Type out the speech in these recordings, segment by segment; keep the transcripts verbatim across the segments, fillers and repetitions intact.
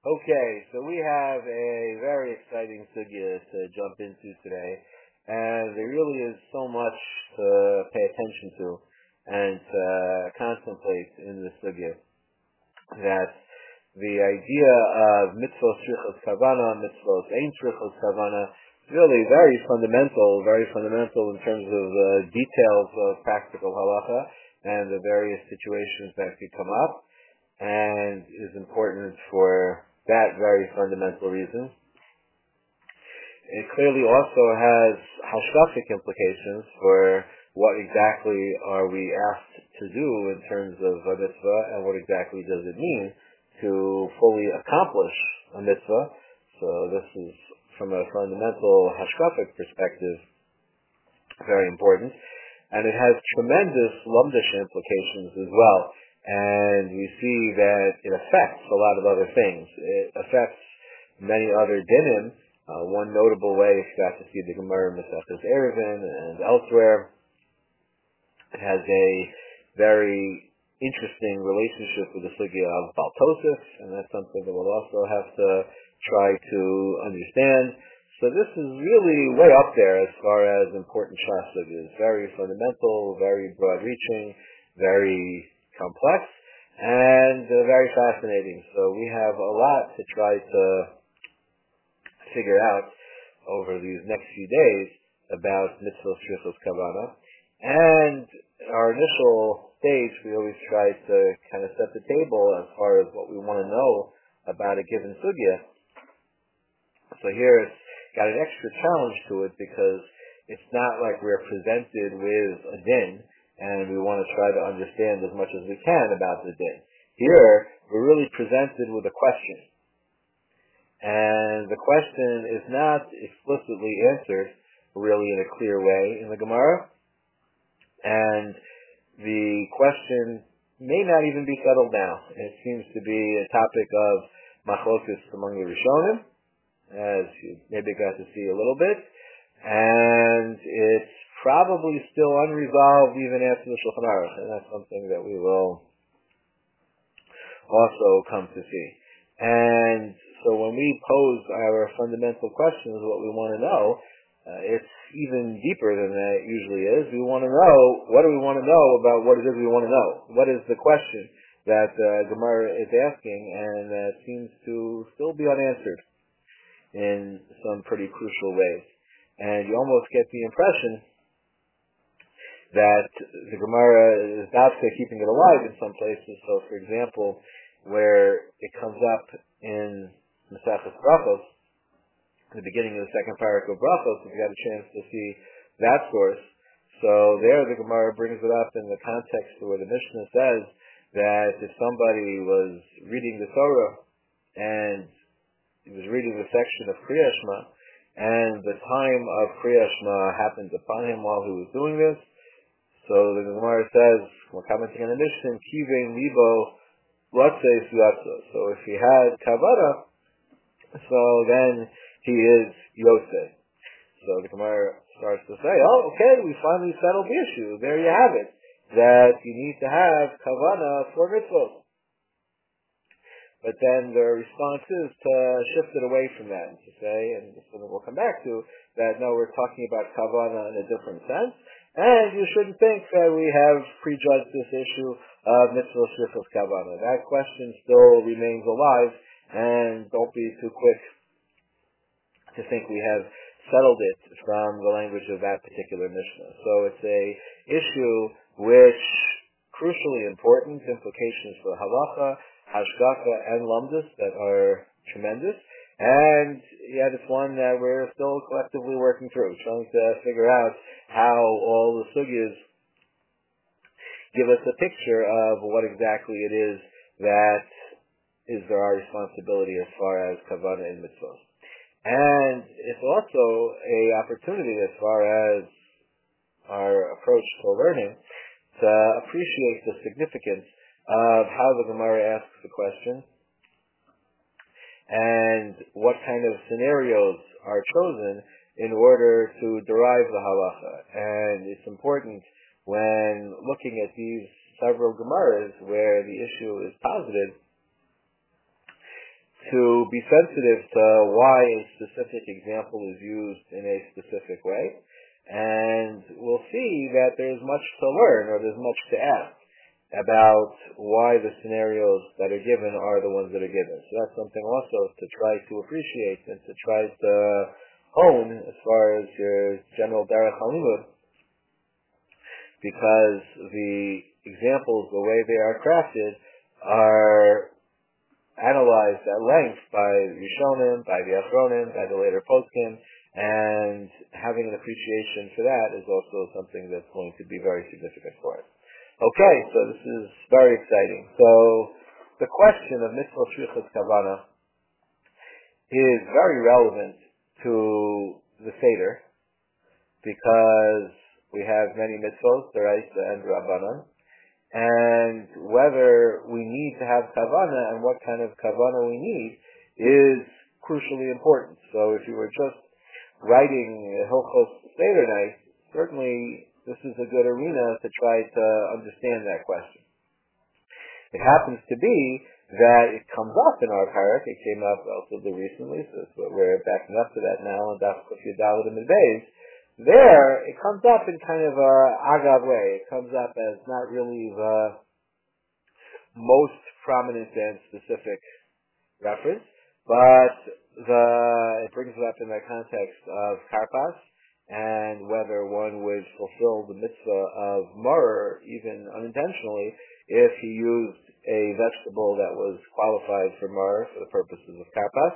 Okay, so we have a very exciting sugya to jump into today, and there really is so much to pay attention to and to contemplate in the sugya, that the idea of mitzvos shrichos kavana, mitzvos ein shrichos kavana, is really very fundamental, very fundamental in terms of the details of practical halacha and the various situations that could come up, and is important for that very fundamental reason. It clearly also has hashkafic implications for what exactly are we asked to do in terms of a mitzvah, and what exactly does it mean to fully accomplish a mitzvah. So this is, from a fundamental hashkafic perspective, very important. And it has tremendous lumdish implications as well. And we see that it affects a lot of other things. It affects many other dinim. Uh, one notable way, if you got to see the Gemara in Maseches Eruvin and elsewhere, it has a very interesting relationship with the sugya of Baal Tosef, and that's something that we'll also have to try to understand. So this is really way up there as far as important Shas sugyas. Very fundamental, very broad-reaching, very complex, and uh, very fascinating. So we have a lot to try to figure out over these next few days about mitzvos shrichos kavana. And our initial stage, we always try to kind of set the table as far as what we want to know about a given sugya. So here it's got an extra challenge to it, because it's not like we're presented with a din and we want to try to understand as much as we can about the din. Here, we're really presented with a question. And the question is not explicitly answered really in a clear way in the Gemara. And the question may not even be settled now. It seems to be a topic of machlokus among the Rishonim, as you maybe got to see a little bit. And it's probably still unresolved even after the Shulchan Aruch, and that's something that we will also come to see. And so when we pose our fundamental questions, what we want to know, uh, it's even deeper than that it usually is. We want to know, what do we want to know about what it is we want to know? What is the question that uh, Gemara is asking, and that seems to still be unanswered in some pretty crucial ways. And you almost get the impression that the Gemara is also keeping it alive in some places. So, for example, where it comes up in Maseches Brachos, in the beginning of the second paragraph of Brachos, if you got a chance to see that source. So there the Gemara brings it up in the context where the Mishnah says that if somebody was reading the Torah and he was reading the section of Kriyas Shema, and the time of Kriyas Shema happened upon him while he was doing this, so the Gemara says, we're commenting on the Mishnah, Kivein Libo Ratzei Suyatza. So if he had Kavana, so then he is Yosef. So the Gemara starts to say, oh, okay, we finally settled the issue. There you have it. That you need to have Kavana for mitzvot. But then the response is to shift it away from that and to say, and this is what we'll come back to, that no, we're talking about Kavana in a different sense. And you shouldn't think that we have prejudged this issue of mitzvah shrichos kavana. That question still remains alive, and don't be too quick to think we have settled it from the language of that particular Mishnah. So it's a issue which crucially important, implications for halacha, hashgacha, and lumdus that are tremendous. And yet it's one that we're still collectively working through, trying to figure out how all the sugyas give us a picture of what exactly it is that is our responsibility as far as kavanah and mitzvot. And it's also a opportunity as far as our approach to learning to appreciate the significance of how the Gemara asks the question, and what kind of scenarios are chosen in order to derive the halacha. And it's important when looking at these several Gemaras where the issue is posited to be sensitive to why a specific example is used in a specific way. And we'll see that there's much to learn, or there's much to ask about why the scenarios that are given are the ones that are given. So that's something also to try to appreciate and to try to hone as far as your general derech halimud, because the examples, the way they are crafted, are analyzed at length by Rishonim, by the Achronim, by the later Poskim, and having an appreciation for that is also something that's going to be very significant for us. Okay, so this is very exciting. So the question of mitzvah shrichas kavana is very relevant to the Seder, because we have many mitzvahs, D'oraisa and Rabbanan, and whether we need to have kavana and what kind of kavana we need is crucially important. So if you were just writing Hilchos Seder night, certainly this is a good arena to try to understand that question. It happens to be that it comes up in our parak. It came up relatively recently, so that's what we're backing up to that now, and Daf Kuf Yud in the Beis. There, it comes up in kind of a agav way. It comes up as not really the most prominent and specific reference, but the it brings it up in the context of karpas, and whether one would fulfill the mitzvah of maror, even unintentionally, if he used a vegetable that was qualified for maror for the purposes of karpas.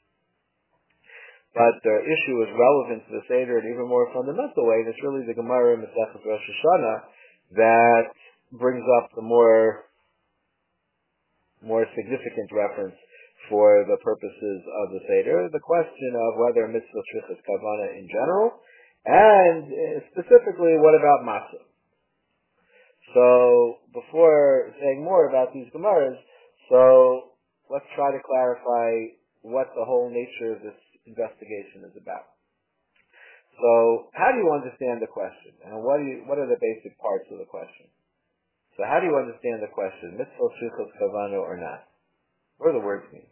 But the issue is relevant to the Seder in an even more fundamental way, and it's really the Gemara in Masechet Rosh Hashanah that brings up the more, more significant reference for the purposes of the Seder, the question of whether mitzvah shrichas kavana in general, and specifically what about matzah. So before saying more about these Gemaras, so let's try to clarify what the whole nature of this investigation is about. So how do you understand the question? And what do you, what are the basic parts of the question? So how do you understand the question? Mitzvah shrichas kavana or not? What do the words mean?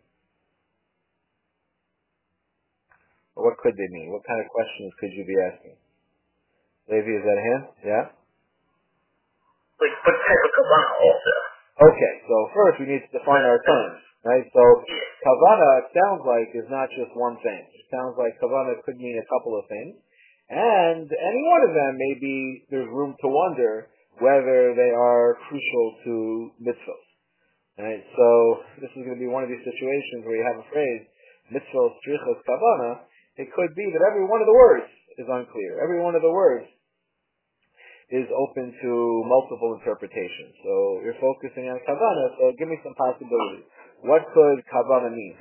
Or what could they mean? What kind of questions could you be asking? Levi, is that a hand? Yeah? Like, what type of kavana also? Okay, so first we need to define our terms, right? So kavana, it sounds like, is not just one thing. It sounds like kavana could mean a couple of things, and any one of them, maybe there's room to wonder whether they are crucial to mitzvahs. Right? So this is going to be one of these situations where you have a phrase, mitzvah shrichas kavana. It could be that every one of the words is unclear. Every one of the words is open to multiple interpretations. So you're focusing on kavana, so give me some possibilities. What could kavana mean?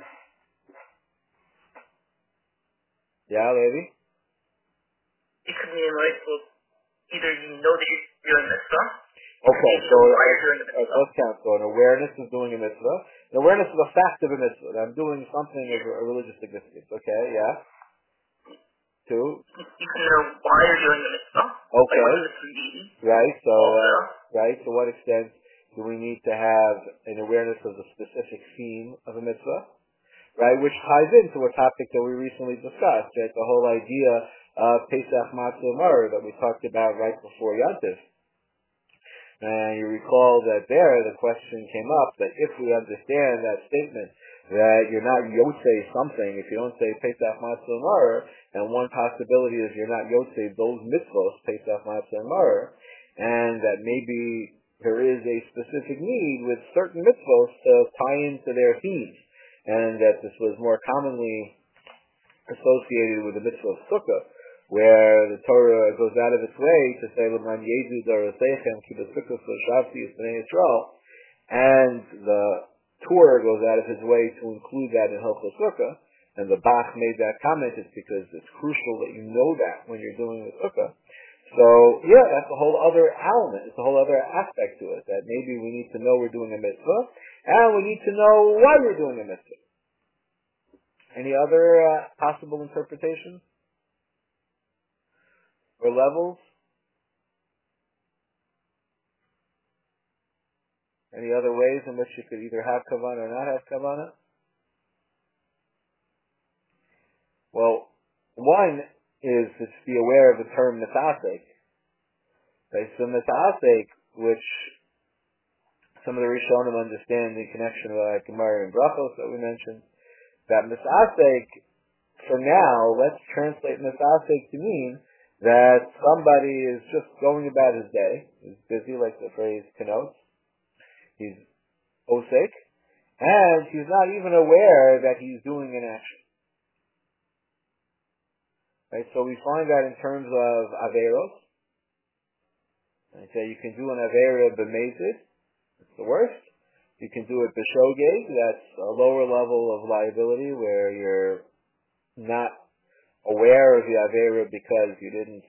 Yeah, Levi? It could mean like, well, either you know that you're doing mitzvah. Okay, so why you're doing the mitzvah. Let's count. So an awareness of doing a mitzvah. An awareness of the fact of a mitzvah. That I'm doing something of a religious significance. Okay, yeah. Two. You can know why you're doing the mitzvah. Okay. Like right. So, uh, right. To what extent do we need to have an awareness of the specific theme of a mitzvah? Right, which ties into a topic that we recently discussed. Right, the whole idea of Pesach Matzah Maror that we talked about right before Yantiv. And you recall that there the question came up that if we understand that statement that you're not yotzei something, if you don't say Pesach Matzah Maror, and one possibility is you're not yotzei those mitzvos, Pesach Matzah Maror, and that maybe there is a specific need with certain mitzvos to tie into their themes, and that this was more commonly associated with the mitzvah of Sukkah, where the Torah goes out of its way to say, L'man yedu daraseichem ki b'sukkos l'shavti b'nei Yisrael, and the Torah goes out of his way to include that in Hilchos Sukkah, and the Bach made that comment, it's because it's crucial that you know that when you're doing the Sukkah. So, yeah, that's a whole other element, it's a whole other aspect to it, that maybe we need to know we're doing a mitzvah, and we need to know why we're doing a mitzvah. Any other uh, possible interpretations? Or levels? Any other ways in which you could either have kavanah or not have kavanah? Well, one is to be aware of the term misasek. Right? So misasek, which some of the Rishonim understand in connection with like Gemara and Brachos that we mentioned, that misasek, for now, let's translate misasek to mean that somebody is just going about his day. He's busy, like the phrase connotes. He's osek, and he's not even aware that he's doing an action. Right? So we find that in terms of averos. I say you can do an avera b'mezid, that's the worst. You can do it b'shogeg, that's a lower level of liability where you're not aware of the avera because you didn't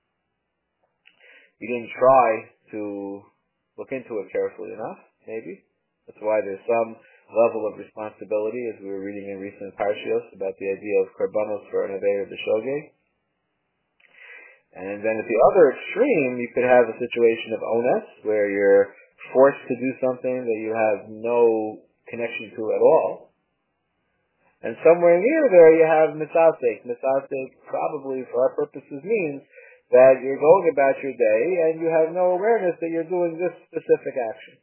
you didn't try to look into it carefully enough, maybe. That's why there's some level of responsibility, as we were reading in recent parshios about the idea of karbanos for an avera b'shogeg. And then at the other extreme, you could have a situation of ones, where you're forced to do something that you have no connection to at all. And somewhere near there you have misasek. Misasek probably, for our purposes, means that you're going about your day and you have no awareness that you're doing this specific action.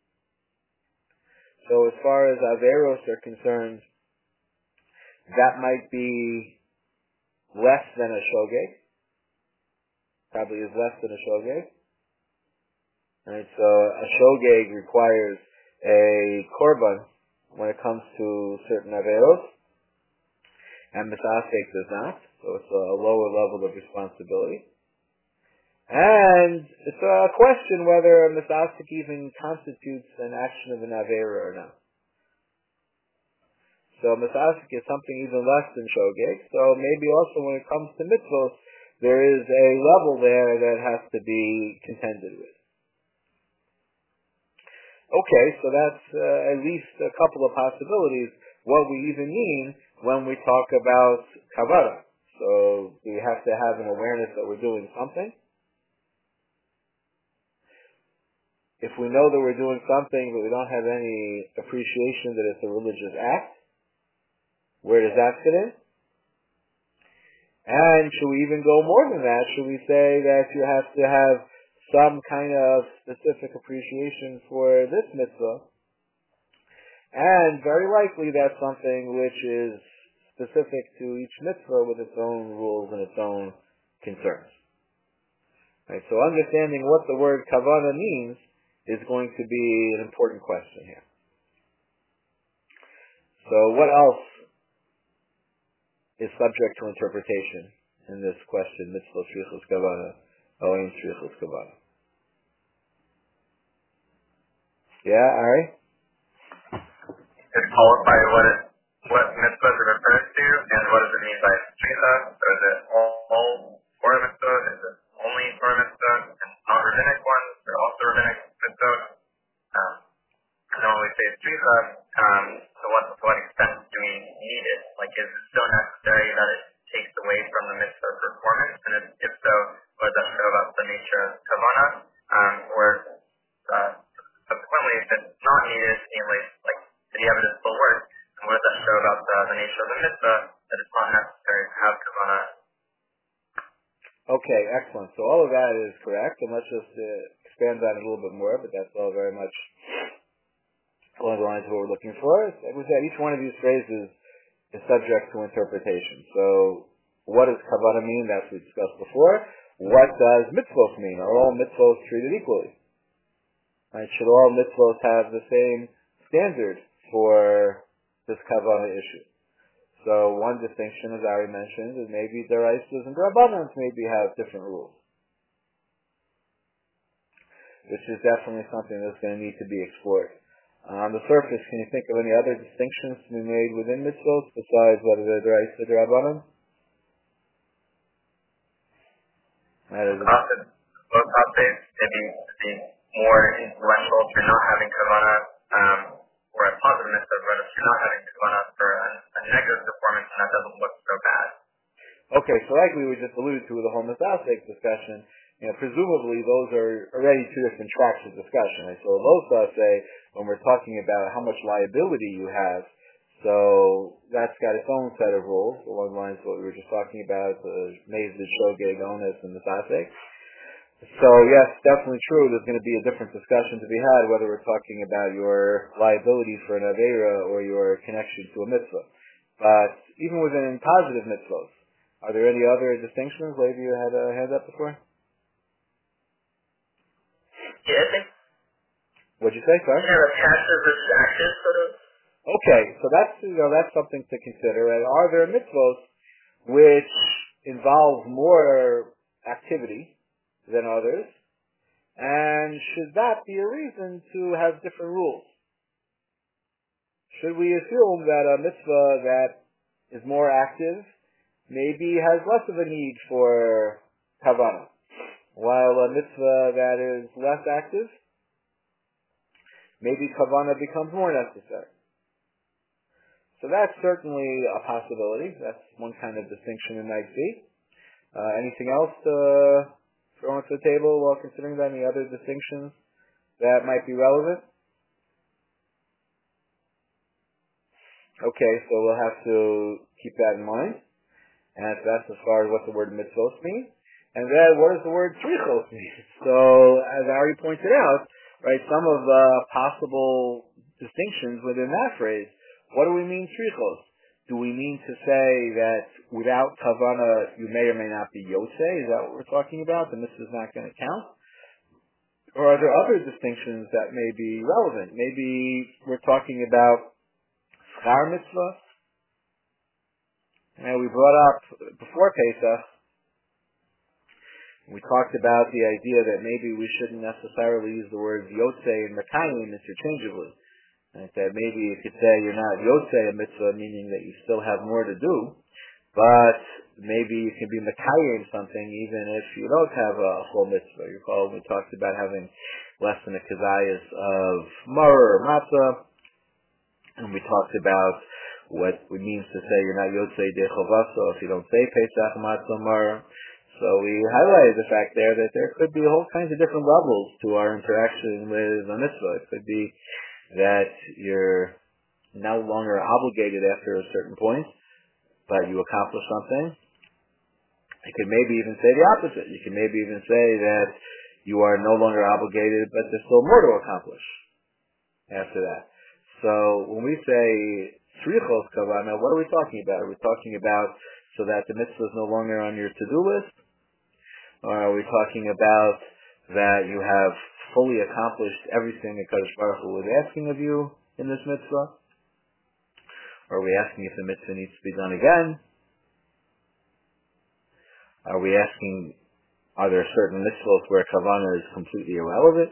So as far as averos are concerned, that might be less than a shogeg. Probably is less than a shogeg. Right, so a shogeg requires a korban when it comes to certain averos, and misasek does not, so it's a lower level of responsibility. And it's a question whether a misasek even constitutes an action of an avera or not. So misasek is something even less than shogeg, so maybe also when it comes to mitzvos, there is a level there that has to be contended with. Okay, so that's uh, at least a couple of possibilities what we even mean when we talk about kavara. So we have to have an awareness that we're doing something. If we know that we're doing something but we don't have any appreciation that it's a religious act, where does that fit in? And should we even go more than that? Should we say that you have to have some kind of specific appreciation for this mitzvah? And very likely that's something which is specific to each mitzvah with its own rules and its own concerns. Right, so understanding what the word kavana means is going to be an important question here. So what else is subject to interpretation in this question, mitzvah shrichus kavana, or ein shrichus kavana? Yeah, Ari? Just qualify what it, what mitzvahs it refers to, and what does it mean by shricha? So is it all, all Torah mitzvahs? Is it only Torah mitzvahs? And non-rabbinic ones, or also rabbinic mitzvahs? Um, and then when we say shricha, um, to what, to what extent do we need it? Like, is it so necessary that it takes away from the mitzvah performance? And if, if so, what does that show about the nature of kavana? Um, or, uh, subsequently, if it's not needed, namely, like, did he have it still work? And what does that show about the, the nature of the mitzvah, that it's not necessary to have kavana? Okay, excellent. So all of that is correct, and let's just uh, expand that a little bit more, but that's all very much along the lines of what we're looking for. Like we said, each one of these phrases is subject to interpretation. So what does kavana mean? That's what we discussed before. What does mitzvos mean? Are all mitzvos treated equally? Right? Should all mitzvos have the same standard for this kavana issue? So one distinction, as Ari mentioned, is maybe deraisas and drabanans maybe have different rules, which is definitely something that's going to need to be explored. Uh, on the surface, can you think of any other distinctions to be made within mitzvos besides whether they're deraisa or drabanan? That is Both topics, maybe be more influential if you're not having kavana, um, or a positive mitzvah, but if you're not having kavana for a, a negative performance, and that doesn't look so bad. Okay, so like we just alluded to with the whole misasek discussion, you know, presumably those are already two different tracks of discussion. Right? So Losa say, when we're talking about how much liability you have, So that's got its own set of rules, along the lines of what we were just talking about, the Maze, the Shogeg, Onus, and the Sasek. So yes, definitely true, there's going to be a different discussion to be had whether we're talking about your liability for an Aveira or your connection to a mitzvah. But even within positive mitzvahs, are there any other distinctions? Levi, you had a hand up before? Yeah, I think. What'd you say, sorry? Kind of passive versus active, sort of. Okay, so that's, you know, that's something to consider. And are there mitzvahs which involve more activity than others? And should that be a reason to have different rules? Should we assume that a mitzvah that is more active maybe has less of a need for kavanah, while a mitzvah that is less active, maybe kavanah becomes more necessary? So that's certainly a possibility. That's one kind of distinction in I C. Uh, anything else to throw onto the table while considering that? Any other distinctions that might be relevant? Okay, so we'll have to keep that in mind. And that's as far as what the word mitzvos means. And then what does the word tzrichos mean? So, as Ari pointed out, right, some of the possible distinctions within that phrase, what do we mean tzrichos? Do we mean to say that without kavanah you may or may not be yotzei? Is that what we're talking about? And this is not going to count? Or are there other distinctions that may be relevant? Maybe we're talking about schar mitzvah. And we brought up before Pesach, we talked about the idea that maybe we shouldn't necessarily use the words yotzei and mekayim interchangeably. And that maybe you could say you're not yotzei a mitzvah, meaning that you still have more to do, but maybe you can be mekayim something even if you don't have a full mitzvah. You recall we talked about having less than a kazayas of maror or matzah, and we talked about what it means to say you're not yotzei de chovaso if you don't say pesach matzah maror. So we highlighted the fact there that there could be all kinds of different levels to our interaction with a mitzvah. It could be that you're no longer obligated after a certain point, but you accomplish something. You could maybe even say the opposite. You can maybe even say that you are no longer obligated, but there's still more to accomplish after that. So when we say tzrichos kavanah, what are we talking about? Are we talking about so that the mitzvah is no longer on your to-do list? Or are we talking about that you have fully accomplished everything that Kadosh Baruch Hu was asking of you in this mitzvah? Or are we asking if the mitzvah needs to be done again? Are we asking, are there certain mitzvahs where kavanah is completely irrelevant?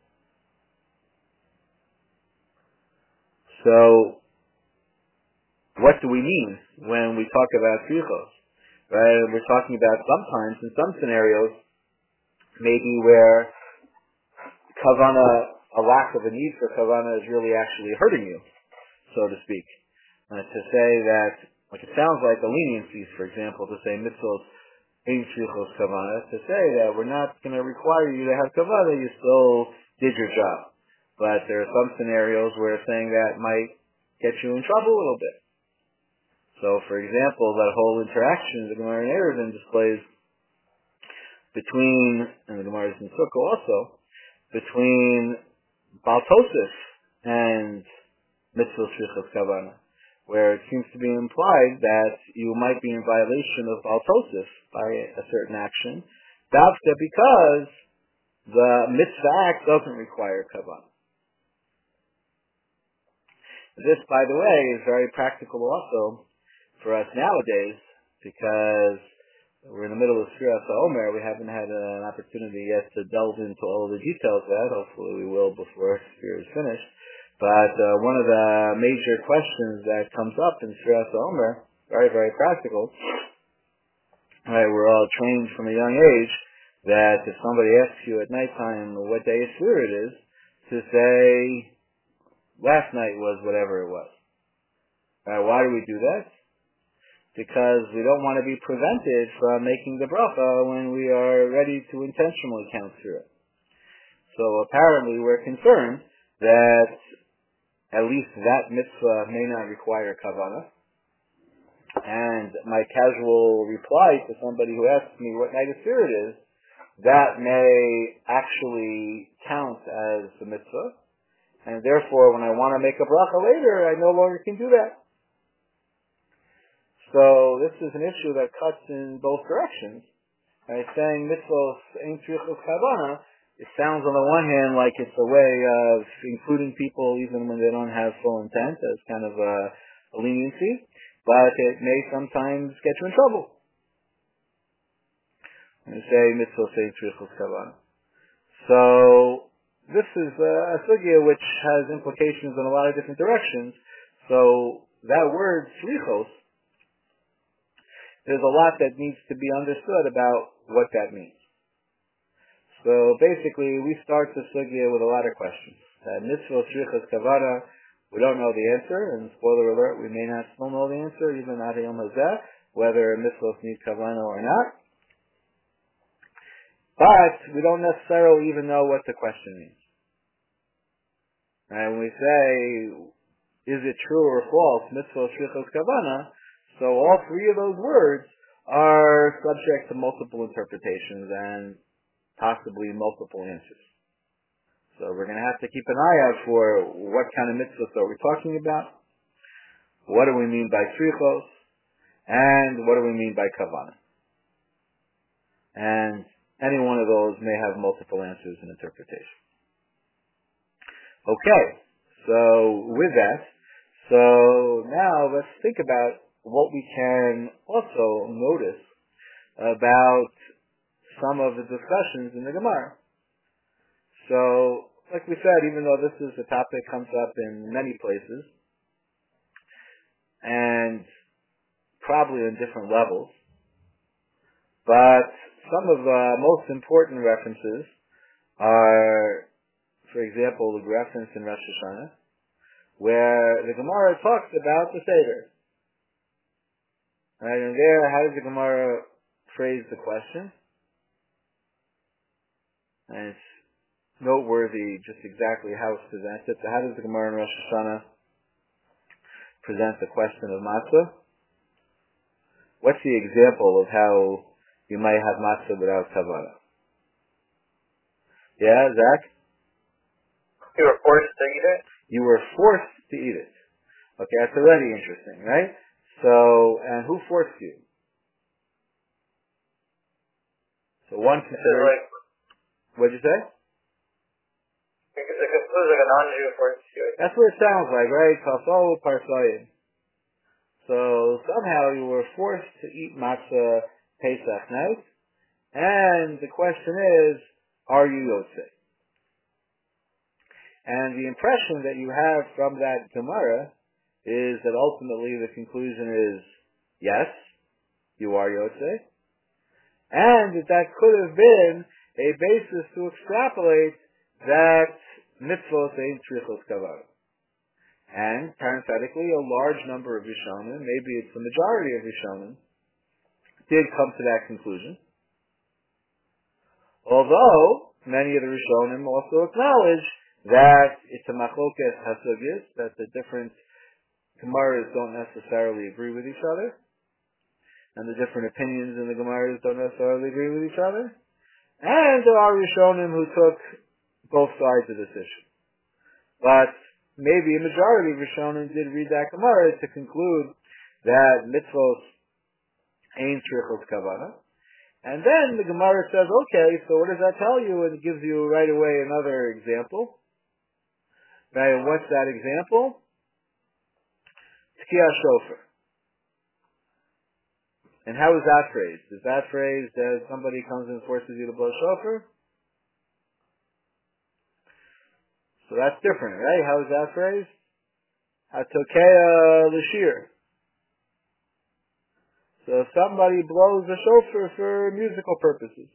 So, what do we mean when we talk about tzrichos? Right? We're talking about sometimes, in some scenarios, maybe where kavanah, a lack of a need for kavanah is really actually hurting you, so to speak. Uh, to say that, like it sounds like the leniencies, for example, to say mitzvot ein tzrichos kavanah, to say that we're not going to require you to have kavanah, you still did your job. But there are some scenarios where saying that might get you in trouble a little bit. So, for example, that whole interaction the Gemara in Eruvin displays between, and the Gemara in Sukkah also, between Baal Tosef and Mitzvah Tzrichos Kavanah, where it seems to be implied that you might be in violation of Baal Tosef by a certain action, Davka because the mitzvah act doesn't require Kavanah. This, by the way, is very practical also for us nowadays, because we're in the middle of Sfiras HaOmer. We haven't had an opportunity yet to delve into all of the details of that. Hopefully we will before Sfira is finished. But uh, one of the major questions that comes up in Sfiras HaOmer, very, very practical, right, we're all trained from a young age that if somebody asks you at nighttime what day of Sfira it is, to say, last night was whatever it was. Right, why do we do that? Because we don't want to be prevented from making the bracha when we are ready to intentionally count through it. So apparently we're concerned that at least that mitzvah may not require kavanah. And my casual reply to somebody who asks me what night of Sir it is, that may actually count as the mitzvah. And therefore, when I want to make a bracha later, I no longer can do that. So this is an issue that cuts in both directions. Right? Saying mitzvos ain't tzrichos kavana, it sounds on the one hand like it's a way of including people even when they don't have full intent as kind of a, a leniency, but it may sometimes get you in trouble. When you say mitzvos ain't tzrichos kavana. So this is a sugya which has implications in a lot of different directions. So that word tzrichos, there's a lot that needs to be understood about what that means. So basically, we start the sugya with a lot of questions. Uh, mitzvah tzrichas kavana, we don't know the answer, and spoiler alert, we may not still know the answer, even at Yom Hazeh, whether mitzvahs need kavana or not. But we don't necessarily even know what the question means. And when we say, is it true or false, mitzvah tzrichas kavana, so all three of those words are subject to multiple interpretations and possibly multiple answers. So we're going to have to keep an eye out for what kind of mitzvahs are we talking about, what do we mean by tzrichos, and what do we mean by kavanah. And any one of those may have multiple answers and interpretation. Okay, so with that, so now let's think about what we can also notice about some of the discussions in the Gemara. So, like we said, even though this is a topic that comes up in many places, and probably on different levels, but some of the most important references are, for example, the reference in Rosh Hashanah, where the Gemara talks about the Seder. Right, and there, how does the Gemara phrase the question? And it's noteworthy just exactly how it's presented. So how does the Gemara in Rosh Hashanah present the question of matzah? What's the example of how you might have matzah without kavanah? Yeah, Zach? You were forced to eat it? You were forced to eat it. Okay, that's already interesting, right? So, and who forced you? So one can say, like, what'd you say? It was like a non-Jew forced you. That's what it sounds like, right? Kafo parsayim. So somehow you were forced to eat matzah Pesach night, and the question is, are you Yotzei? And the impression that you have from that Gemara is that ultimately the conclusion is, yes, you are Yotzei, and that that could have been a basis to extrapolate that mitzvot ain't tzrichos kavanah. And parenthetically, a large number of Rishonim, maybe it's the majority of Rishonim, did come to that conclusion. Although many of the Rishonim also acknowledge that it's a machloket hasugis, that the different Gemaras don't necessarily agree with each other, and the different opinions in the Gemaras don't necessarily agree with each other. And there are Rishonim who took both sides of this issue. But maybe a majority of Rishonim did read that Gemara to conclude that mitzvos ain't tzrichos kavanah. And then the Gemara says, okay, so what does that tell you? And it gives you right away another example. Right, and what's that example? Tkiyah shofar. And how is that phrased? Is that phrased as somebody comes and forces you to blow shofar? So that's different, right? How is that phrased? Hatokea l'shir. So somebody blows a shofar for musical purposes.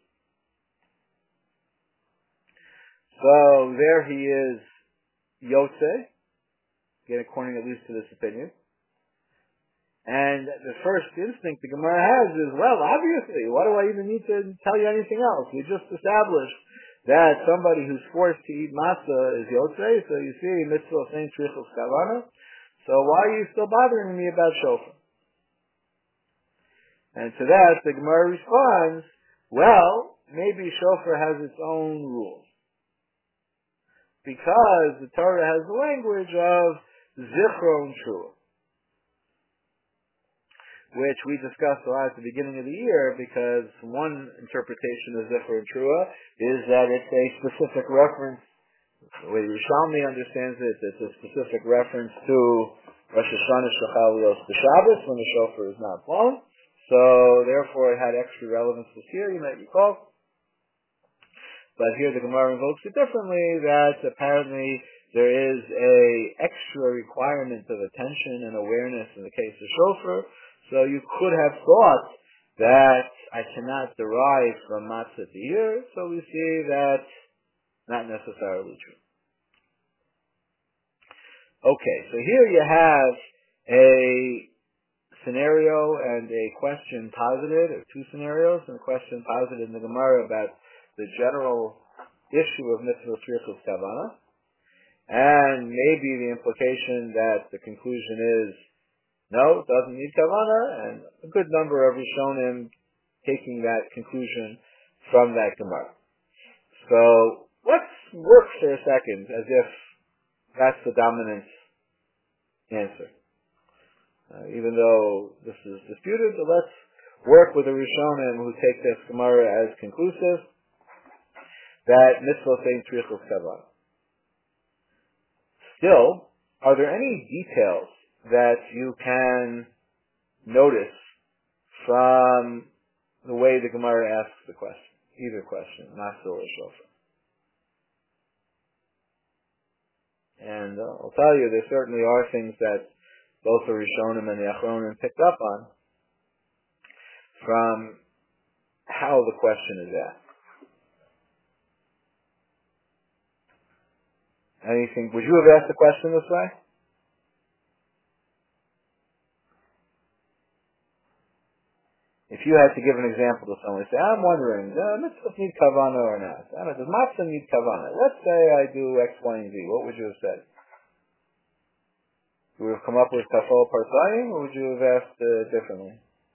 So there he is, Yotzei, again according at least to this opinion. And the first instinct the Gemara has is, well, obviously, why do I even need to tell you anything else? We just established that somebody who's forced to eat matzah is yotzei, so you see, mitzvah saying trichos kavana, so why are you still bothering me about shofar? And to that, the Gemara responds, well, maybe shofar has its own rules. Because the Torah has the language of zichron trua, which we discussed a lot at the beginning of the year, because one interpretation of zichron trua is that it's a specific reference, the way Yerushalmi understands it, it's a specific reference to Rosh Hashanah Shachalios the Shabbos, when the shofar is not blown. So, therefore, it had extra relevance this year, you might recall. But here the Gemara invokes it differently, that apparently there is a extra requirement of attention and awareness in the case of shofar. So you could have thought that I cannot derive from matzah to here, so we see that's not necessarily true. Okay, so here you have a scenario and a question posited, or two scenarios, and a question posited in the Gemara about the general issue of mitzvah trichos kavana, and maybe the implication that the conclusion is no, it doesn't need kavana, and a good number of Rishonim taking that conclusion from that Gemara. So let's work for a second as if that's the dominant answer. Uh, even though this is disputed, but let's work with the Rishonim who take this Gemara as conclusive, that mitzvah saying trichos kavana. Still, are there any details that you can notice from the way the Gemara asks the question, either question, matzah or shofar? And uh, I'll tell you, there certainly are things that both the Rishonim and the Achronim picked up on from how the question is asked. Anything? Would you have asked the question this way? If you had to give an example to someone, say, I'm wondering, uh, mitzvahs need kavana or not? I don't know, does matzah need kavana? Let's say I do X, Y, and Z. What would you have said? Would you have come up with kafol parsayim, or would you have asked uh, differently?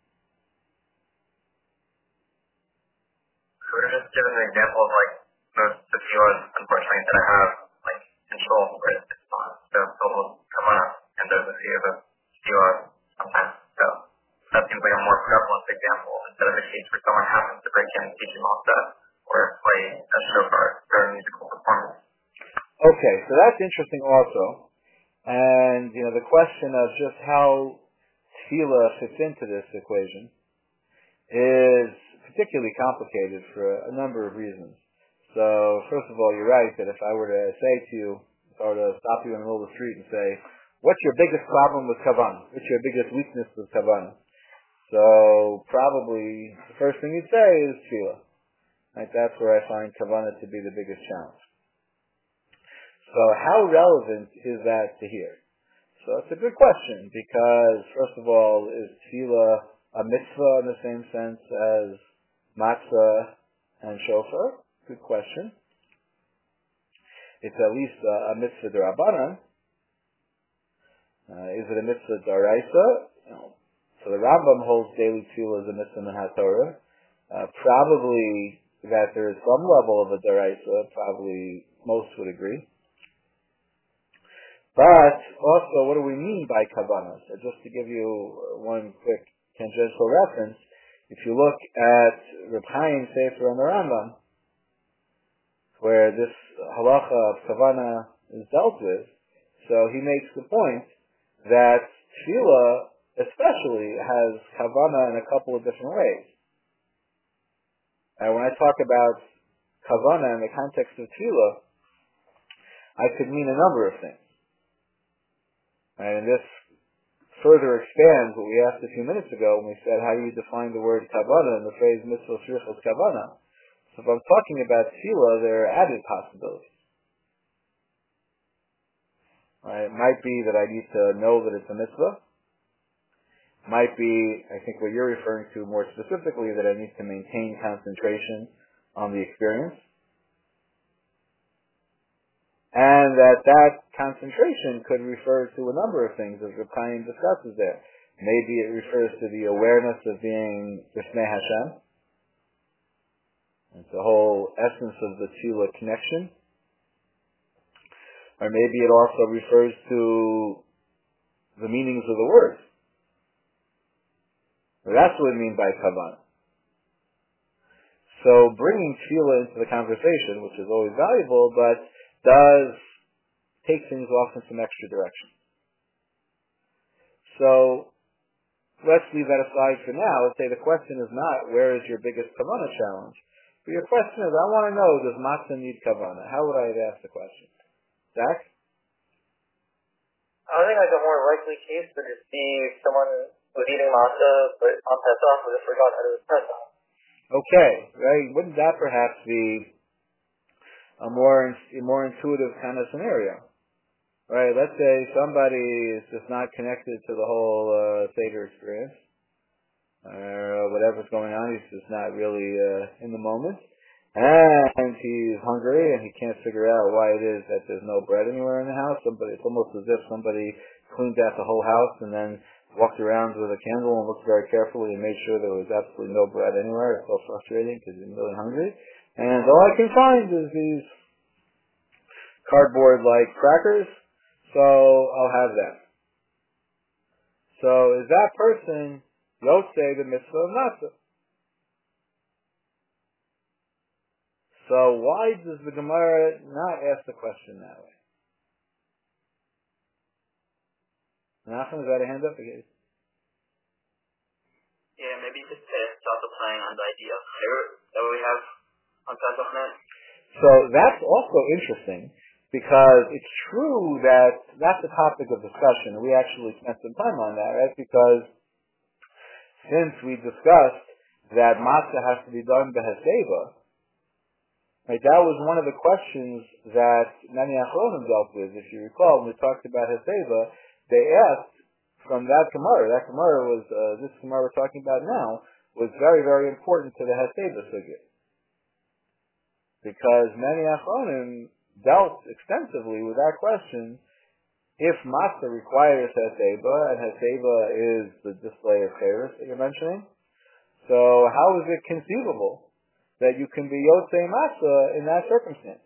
I would have just given an example of, like, most of the viewers, unfortunately, that I have, like, control over it. It's not. So, people come up, and there's a few of the viewers sometimes. So, that seems like a more prevalent example, instead of a case where someone happens to break in and teach him all that, or play a shofar during a musical performance. Okay, so that's interesting also. And, you know, the question of just how tefillah fits into this equation is particularly complicated for a number of reasons. So, first of all, you're right that if I were to say to you, if I were to stop you in the middle of the street and say, what's your biggest problem with kavanah? What's your biggest weakness with kavanah? So, probably the first thing you'd say is tefillah. Right? That's where I find kavanah to be the biggest challenge. So how relevant is that to here? So it's a good question, because first of all, is tefillah a mitzvah in the same sense as matzah and shofar? Good question. It's at least a, a mitzvah d'Rabbanan. Uh, is it a mitzvah d'Oraisa? You know, so the Rambam holds daily tefillah as a mitzvah min haTorah. Uh, probably that there is some level of a d'Oraisa. Probably most would agree. But also, what do we mean by kavanah? So just to give you one quick tangential reference, if you look at Reb Chaim Sefer on the Rambam, where this halacha of kavanah is dealt with, so he makes the point that tefillah especially has kavanah in a couple of different ways. And when I talk about kavanah in the context of tefillah, I could mean a number of things. And this further expands what we asked a few minutes ago when we said, how do you define the word kavanah and the phrase mitzvah trichos kavana? So if I'm talking about tefillah, there are added possibilities. Right? It might be that I need to know that it's a mitzvah. It might be, I think what you're referring to more specifically, that I need to maintain concentration on the experience. And that that concentration could refer to a number of things, as Reb Chaim discusses there. Maybe it refers to the awareness of being B'fnei Hashem. It's the whole essence of the tefillah connection. Or maybe it also refers to the meanings of the words. That's what we mean by kavanah. So bringing tefillah into the conversation, which is always valuable, but does take things off in some extra direction. So let's leave that aside for now. Let's say the question is not, where is your biggest kavanah challenge? But your question is, I want to know, does matzah need kavanah? How would I have asked the question? Zach? I think like a more likely case would just be someone was eating matzah, but on Pesach would have forgot that it was Pesach. Okay, right? Wouldn't that perhaps be a more a more intuitive kind of scenario? Right? Let's say somebody is just not connected to the whole uh, Seder experience, or whatever's going on. He's just not really uh, in the moment, and he's hungry, and he can't figure out why it is that there's no bread anywhere in the house. Somebody, it's almost as if somebody cleaned out the whole house and then walked around with a candle and looked very carefully and made sure there was absolutely no bread anywhere. It's so frustrating because he's really hungry. And all I can find is these cardboard-like crackers, so I'll have them. So is that person yotzei the mitzvah of matzah? So why does the Gemara not ask the question that way? Nachum, is that a hand up again? Yeah, maybe just uh, start applying on the idea of chayr that we have on Pesach night. So that's also interesting, because it's true that that's a topic of discussion. We actually spent some time on that, right? Because since we discussed that matzah has to be done beheseva, right, that was one of the questions that many achronim dealt with. If you recall, when we talked about heseva, they asked from that Gemara. That Gemara was, uh, this Gemara we're talking about now, was very, very important to the heseva sugya. Because many achronim dealt extensively with that question. If matzah requires heseba, and heseba is the display of chayris that you're mentioning, so how is it conceivable that you can be yotzei matzah in that circumstance?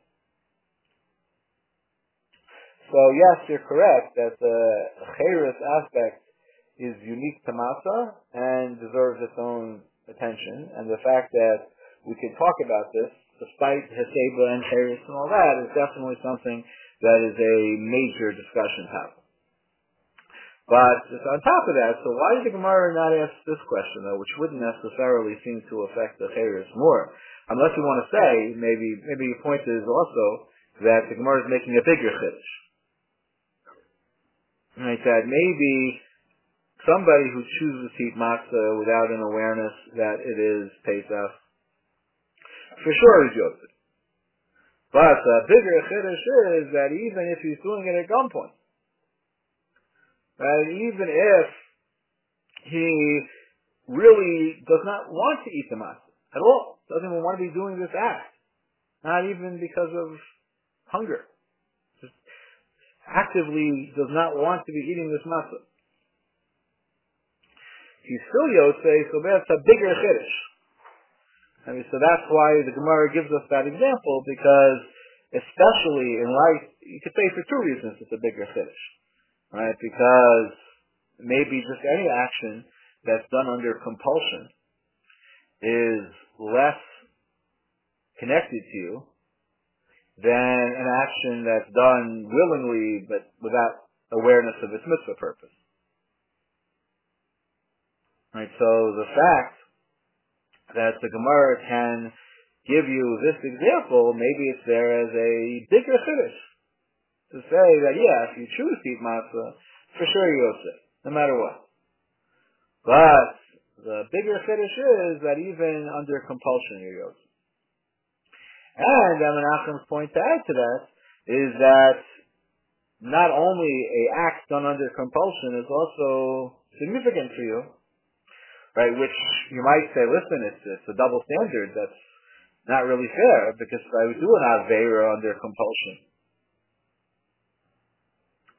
So yes, you're correct that the chayris aspect is unique to matzah and deserves its own attention, and the fact that we can talk about this despite heseba and chayris and all that is definitely something that is a major discussion topic. But on top of that, so why did the Gemara not ask this question, though, which wouldn't necessarily seem to affect the chayris more? Unless you want to say, maybe maybe your point is also that the Gemara is making a bigger chiddush. Right, that maybe somebody who chooses to eat matzah without an awareness that it is Pesach, for sure is yotzei. But the bigger chiddush is that even if he's doing it at gunpoint, right, even if he really does not want to eat the matzah at all, doesn't even want to be doing this act, not even because of hunger, just actively does not want to be eating this matzah, he's still yotzei, so that's a bigger chiddush. I mean, so that's why the Gemara gives us that example, because especially in light, you could say for two reasons it's a bigger chiddush, right? Because maybe just any action that's done under compulsion is less connected to you than an action that's done willingly but without awareness of its mitzvah purpose. Right? So the fact that the Gemara can give you this example, maybe it's there as a bigger chiddush to say that, yeah, if you choose to eat matzah, for sure you're yotzei, no matter what. But the bigger chiddush is that even under compulsion you're yotzei. And Menachem's point to add to that is that not only a act done under compulsion is also significant for you, right, which you might say, listen, it's, it's a double standard. That's not really fair, because I would do an aveira under compulsion.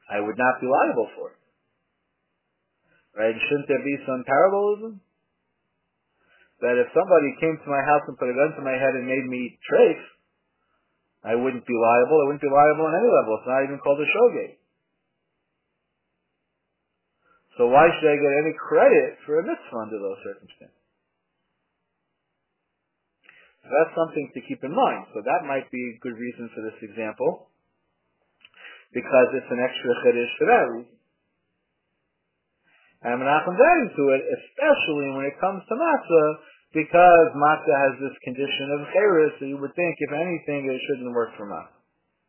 I would not be liable for it. Right? Shouldn't there be some parallelism? That if somebody came to my house and put a gun to my head and made me treif, I wouldn't be liable. I wouldn't be liable on any level. It's not even called a shogeg. So why should I get any credit for a mitzvah under those circumstances? So that's something to keep in mind. So that might be a good reason for this example, because it's an extra chiddush for that reason. And Menachem adding to it, especially when it comes to matzah, because matzah has this condition of cheres, so you would think, if anything, it shouldn't work for matzah.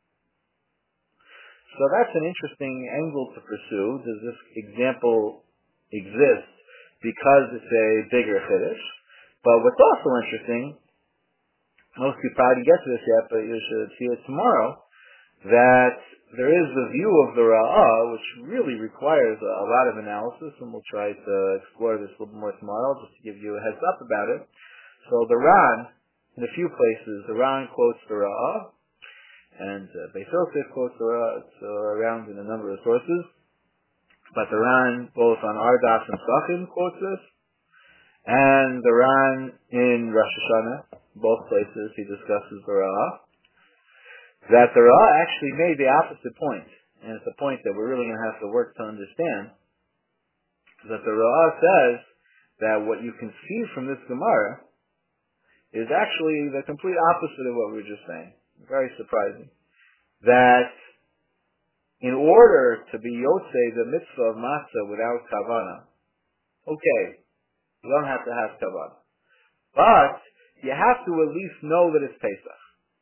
So that's an interesting angle to pursue. Does this example exist because it's a bigger chiddush? But what's also interesting, most people probably didn't get to this yet, but you should see it tomorrow, that there is the view of the Ra'ah, which really requires a, a lot of analysis, and we'll try to explore this a little bit more tomorrow, just to give you a heads up about it. So the Ran, in a few places, the Ran quotes the Ra'ah, and uh, Beis Yosef quotes the Ra'ah. It's uh, around in a number of sources. But the Ran, both on Ardas and Sachim, quotes this, and the Ran in Rosh Hashanah, both places, he discusses the Ra'ah. That the Ra'ah actually made the opposite point, and it's a point that we're really going to have to work to understand, that the Ra'ah says that what you can see from this Gemara is actually the complete opposite of what we were just saying. Very surprising. That in order to be Yotzei the mitzvah of matzah without kavana, okay, you don't have to have kavana, but you have to at least know that it's Pesach.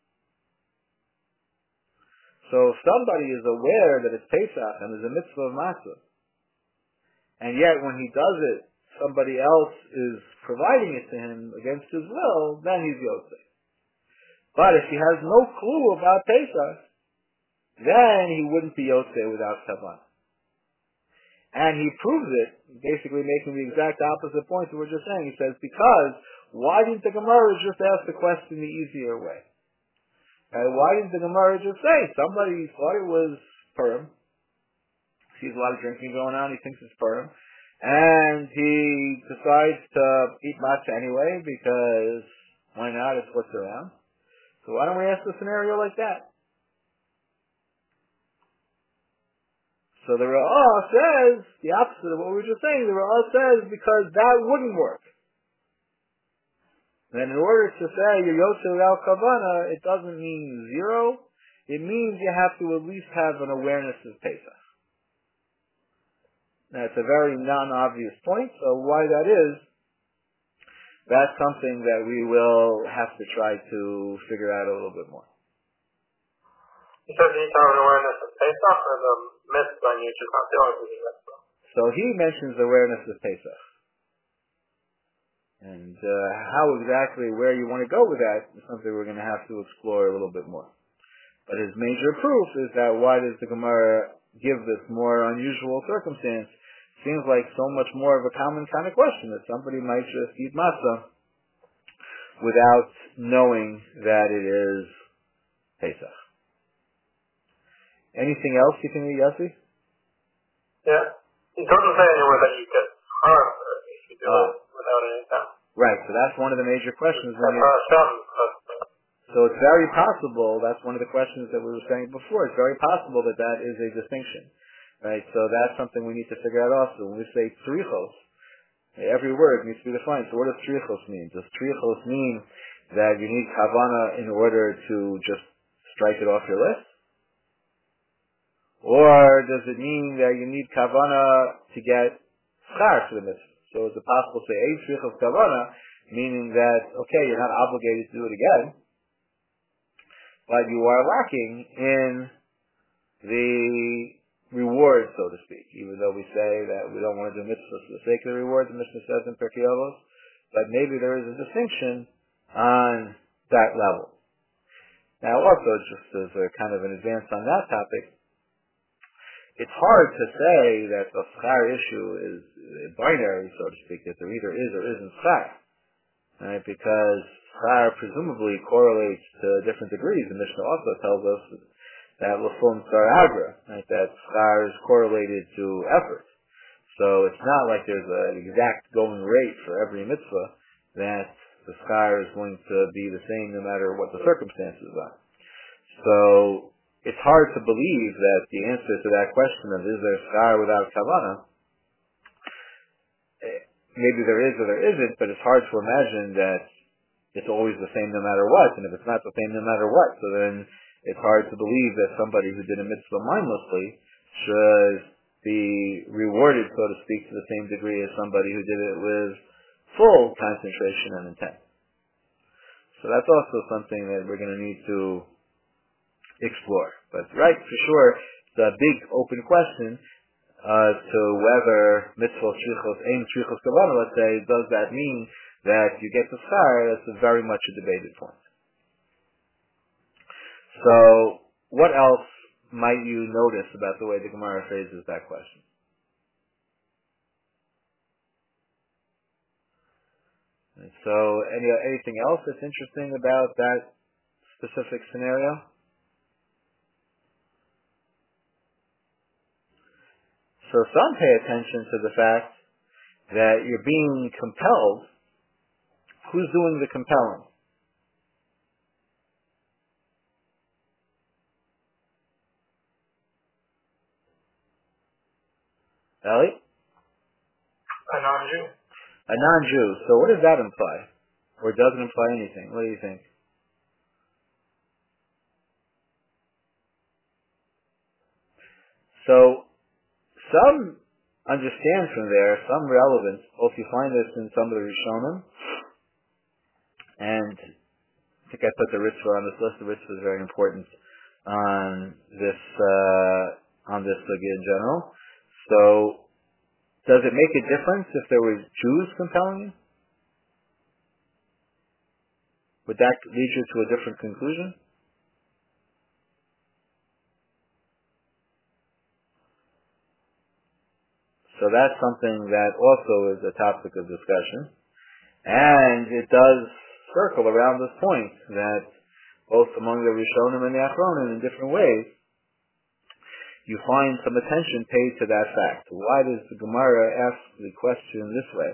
So if somebody is aware that it's Pesach and there's a mitzvah of matzah, and yet when he does it, somebody else is providing it to him against his will, then he's Yotzei. But if he has no clue about Pesach, then he wouldn't be Yotzei without Kavanah. And he proves it, basically making the exact opposite point that we're just saying. He says, because why didn't the Gemara just ask the question the easier way? Uh, why didn't the Gemara just say, somebody thought it was Purim, sees a lot of drinking going on, he thinks it's Purim, and he decides to eat matzah anyway, because why not, it's what's around. So why don't we ask a scenario like that? So the Ra'ah says, the opposite of what we were just saying, the Ra'ah says, because that wouldn't work. Then in order to say you're Yotzei without Kavanah, it doesn't mean zero. It means you have to at least have an awareness of Pesach. Now it's a very non-obvious point, so why that is, that's something that we will have to try to figure out a little bit more. You said you need to have an awareness of Pesach, or the mitzvah, and you just not feeling the mitzvah? So he mentions awareness of Pesach. And uh, how exactly, where you want to go with that is something we're going to have to explore a little bit more. But his major proof is that why does the Gemara give this more unusual circumstance? Seems like so much more of a common kind of question, that somebody might just eat matzah without knowing that it is Pesach. Anything else you can read, Yossi? Yeah. It doesn't say anywhere that you get harmed if you do uh, it without any doubt. Right, so that's one of the major questions. When That's you, Hashem. so it's very possible, that's one of the questions that we were saying before, it's very possible that that is a distinction. Right, so that's something we need to figure out also. When we say tzrichos, every word needs to be defined. So what does tzrichos mean? Does tzrichos mean that you need kavanah in order to just strike it off your list? Or does it mean that you need kavanah to get schar for the mitzvah? So is it possible to say a tzrichos kavanah, meaning that, okay, you're not obligated to do it again, but you are lacking in the reward, so to speak, even though we say that we don't want to do mitzvahs for the sake of the reward, the Mishnah says in Pirkei Avos, but maybe there is a distinction on that level. Now also, just as a kind of an advance on that topic, it's hard to say that the schar issue is binary, so to speak, that there either is or isn't schar, right? Because schar presumably correlates to different degrees. The Mishnah also tells us that Lafon Star Agra, right, that schar is correlated to effort. So it's not like there's an exact going rate for every mitzvah that the schar is going to be the same no matter what the circumstances are. So it's hard to believe that the answer to that question of is there schar without kavanah, maybe there is or there isn't, but it's hard to imagine that it's always the same no matter what, and if it's not the same no matter what, so then it's hard to believe that somebody who did a mitzvah mindlessly should be rewarded, so to speak, to the same degree as somebody who did it with full concentration and intent. So that's also something that we're going to need to explore. But right, for sure, the big open question uh, to whether mitzvah shlichos, aim shlichos kavanah, let's say, does that mean that you get the schar? That's a very much a debated point. So, what else might you notice about the way the Gemara phrases that question? And so, any anything else that's interesting about that specific scenario? So, some pay attention to the fact that you're being compelled. Who's doing the compelling? Ellie? A non-Jew. A non-Jew. So what does that imply? Or does it imply anything? What do you think? So, some understand from there, some relevance, both you find this in some of the Rishonim, and I think I put the Ritzvah on this list. The Ritzvah is very important on this, uh, on this sugya in general. So, does it make a difference if there were Jews compelling you? Would that lead you to a different conclusion? So that's something that also is a topic of discussion. And it does circle around this point that both among the Rishonim and the Achronim in different ways, you find some attention paid to that fact. Why does the Gemara ask the question this way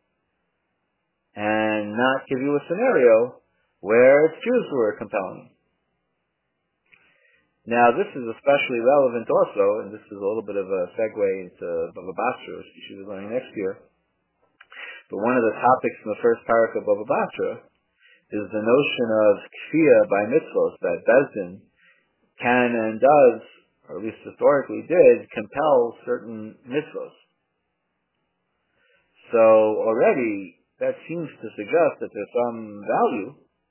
and not give you a scenario where it's Jews who are compelling? Now, this is especially relevant also, and this is a little bit of a segue into Bava Basra, which you should be learning next year. But one of the topics in the first parak of Bava Basra is the notion of kfiyah by mitzvos, that Bezdin can and does, or at least historically did, compel certain mitzvos. So already that seems to suggest that there's some value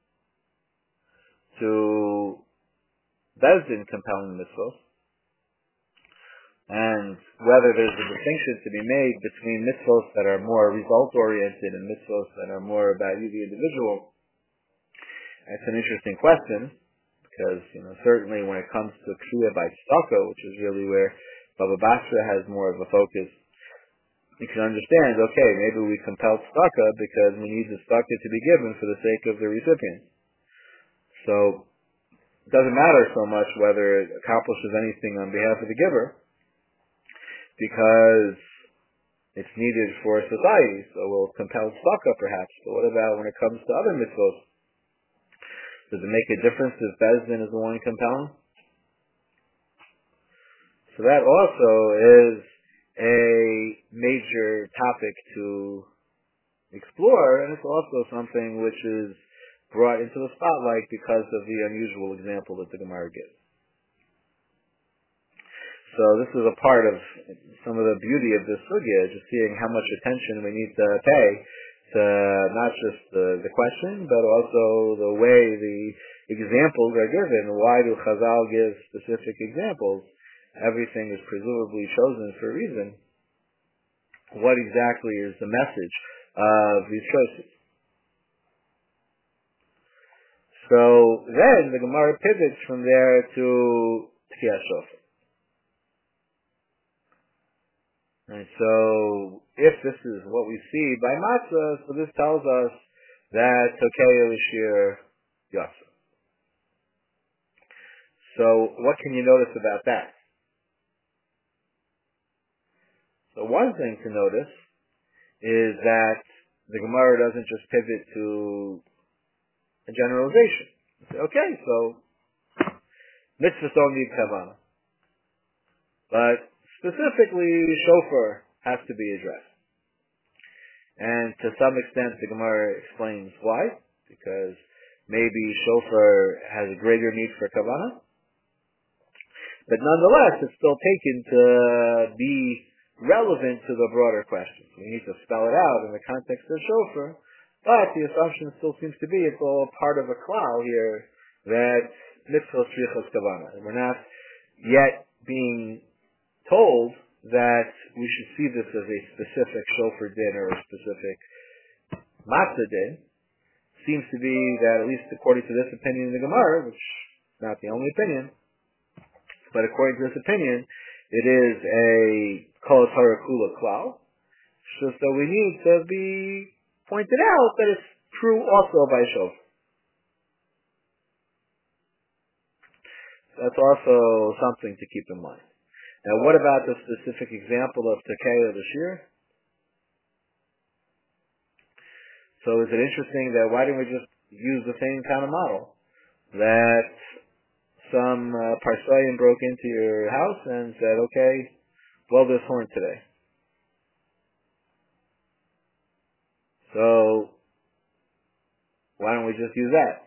to Bezdin compelling mitzvos, and whether there's a distinction to be made between mitzvos that are more result-oriented and mitzvos that are more about you, the individual. That's an interesting question. Because, you know, certainly when it comes to kfiyah by tzedakah, which is really where Bava Basra has more of a focus, you can understand, okay, maybe we compel tzedakah because we need the tzedakah to be given for the sake of the recipient. So, it doesn't matter so much whether it accomplishes anything on behalf of the giver, because it's needed for society, so we'll compel tzedakah perhaps. But what about when it comes to other mitzvot? Does it make a difference if Bezdin is the one compelling? So that also is a major topic to explore, and it's also something which is brought into the spotlight because of the unusual example that the Gemara gives. So this is a part of some of the beauty of this sugya, just seeing how much attention we need to pay to not just the, the question, but also the way the examples are given. Why do Chazal give specific examples? Everything is presumably chosen for a reason. What exactly is the message of these choices? So then the Gemara pivots from there to Tkiyat Shofar. And so, if this is what we see by Matzah, so this tells us that Tokei Elishir Yasa. So what can you notice about that? So one thing to notice is that the Gemara doesn't just pivot to a generalization. Say, okay, so mitzvahs don't need kavanah. But specifically, shofar has to be addressed. And to some extent, the Gemara explains why. Because maybe shofar has a greater need for kavanah. But nonetheless, it's still taken to be relevant to the broader question. We need to spell it out in the context of shofar. But the assumption still seems to be it's all part of a klal here that mitzvah shrichos kavanah. And we're not yet being told that we should see this as a specific shofar din or a specific matzah din. Seems to be that, at least according to this opinion in the Gemara, which is not the only opinion, but according to this opinion, it is a kol Torah kula klal. So, so we need to be pointed out that it's true also by shofar. That's also something to keep in mind. Now, what about the specific example of Tekeya the Shir? So is it interesting that why didn't we just use the same kind of model? That some uh, Parsayan broke into your house and said, okay, blow this horn today. So why don't we just use that?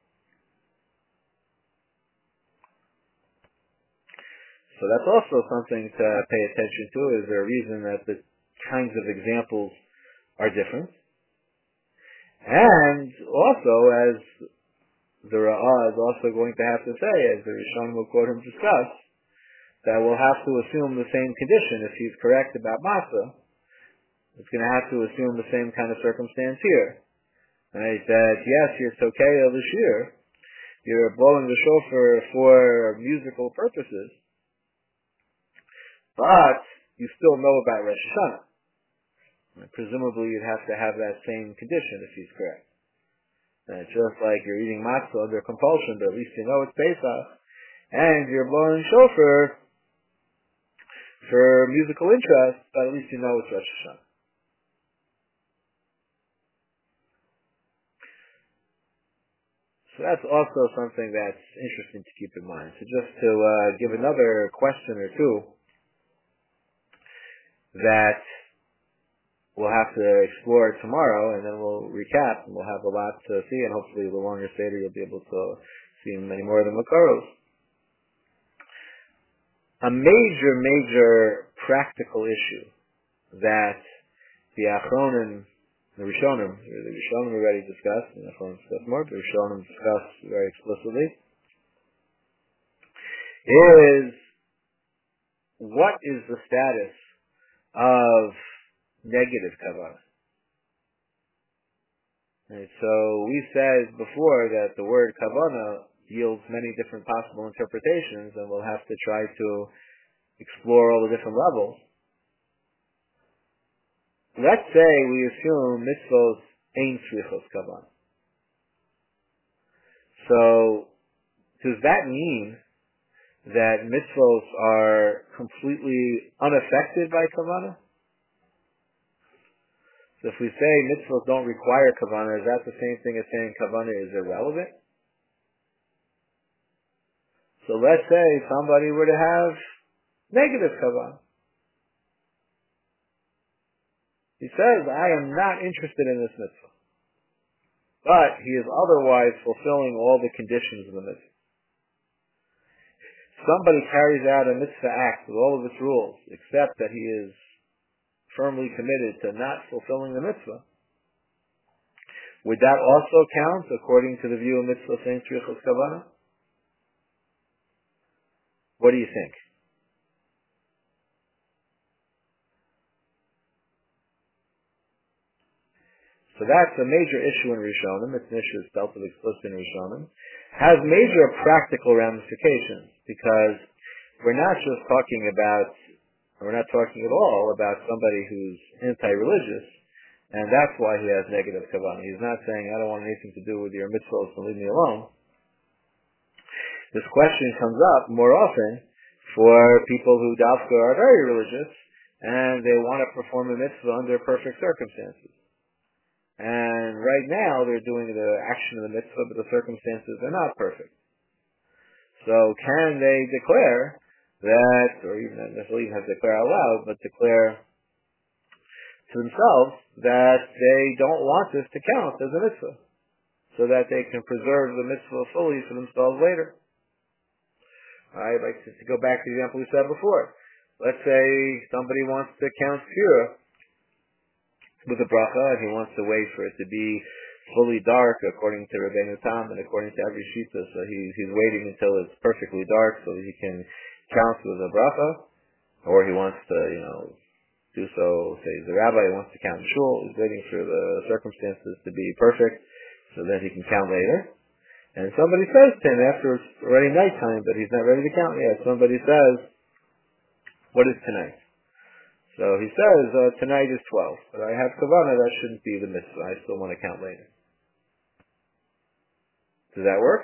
So that's also something to pay attention to. Is there a reason that the kinds of examples are different? And also, as the Ra'ah is also going to have to say, as the Rishonim will quote him discuss, that we'll have to assume the same condition. If he's correct about Matzah, it's going to have to assume the same kind of circumstance here. Right? That yes, you're Tokeya this year, you're blowing the shofar for musical purposes, but you still know about Rosh Hashanah. And presumably you'd have to have that same condition if he's correct. And it's just like you're eating matzah under compulsion, but at least you know it's Pesach, and you're blowing shofar for musical interest, but at least you know it's Rosh Hashanah. So that's also something that's interesting to keep in mind. So just to uh, give another question or two that we'll have to explore tomorrow, and then we'll recap, and we'll have a lot to see, and hopefully the longer Seder you'll be able to see many more of the Makaros. A major, major practical issue that the Achronim, the Rishonim, the Rishonim already discussed, and the Achronim discussed more, but the Rishonim discussed very explicitly, is what is the status of negative kavanah. Right, so we said before that the word kavanah yields many different possible interpretations, and we'll have to try to explore all the different levels. Let's say we assume mitzvos ein tzrichos kavanah. So does that mean that mitzvos are completely unaffected by kavanah? So if we say mitzvot don't require kavanah, is that the same thing as saying kavanah is irrelevant? So let's say somebody were to have negative kavanah. He says, I am not interested in this mitzvah. But he is otherwise fulfilling all the conditions of the mitzvah. Somebody carries out a mitzvah act with all of its rules, except that he is firmly committed to not fulfilling the mitzvah. Would that also count according to the view of mitzvah saying tzrichos kavanah? What do you think? So that's a major issue in Rishonim. It's an issue that's dealt with explicitly in Rishonim. Has major practical ramifications because we're not just talking about We're not talking at all about somebody who's anti-religious, and that's why he has negative kavanah. He's not saying, I don't want anything to do with your mitzvahs, so leave me alone. This question comes up more often for people who dafka are very religious and they want to perform a mitzvah under perfect circumstances. And right now they're doing the action of the mitzvah, but the circumstances are not perfect. So can they declare that, or even not necessarily have to declare out loud, but declare to themselves that they don't want this to count as a mitzvah, so that they can preserve the mitzvah fully for themselves later? I'd like to, to go back to the example we said before. Let's say somebody wants to count pura with a bracha, and he wants to wait for it to be fully dark according to Rabbeinu Tam and according to every shita. So he's he's waiting until it's perfectly dark so that he can count with a bracha, or he wants to, you know, do so. Say the rabbi wants to count in shul. He's waiting for the circumstances to be perfect so that he can count later. And somebody says to him after it's already nighttime, but he's not ready to count yet. Somebody says, "What is tonight?" So he says, uh, "Tonight is twelve, but I have kavanah. That shouldn't be the mitzvah. I still want to count later." Does that work?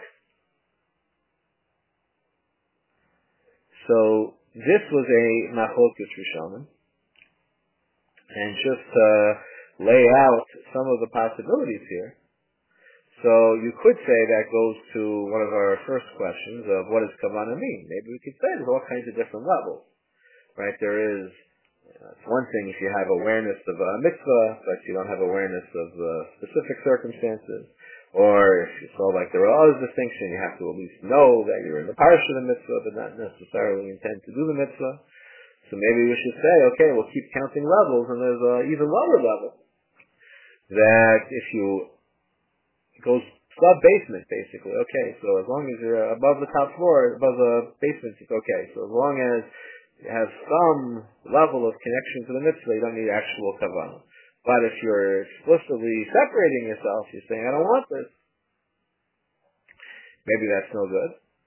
So this was a machlokes rishonim, and just to lay out some of the possibilities here. So you could say that goes to one of our first questions of what does kavanah mean? Maybe we could say there's all kinds of different levels, right? There is, you know, it's one thing if you have awareness of a mitzvah, but you don't have awareness of uh, specific circumstances. Or if you saw like there are other distinctions, you have to at least know that you're in the parish of the mitzvah, but not necessarily intend to do the mitzvah. So maybe we should say, okay, we'll keep counting levels, and there's an even lower level. That if you, it goes sub-basement, basically. Okay, so as long as you're above the top floor, above the basement, it's okay. So as long as you have some level of connection to the mitzvah, you don't need actual kavanah. But if you're explicitly separating yourself, you're saying, I don't want this, maybe that's no good.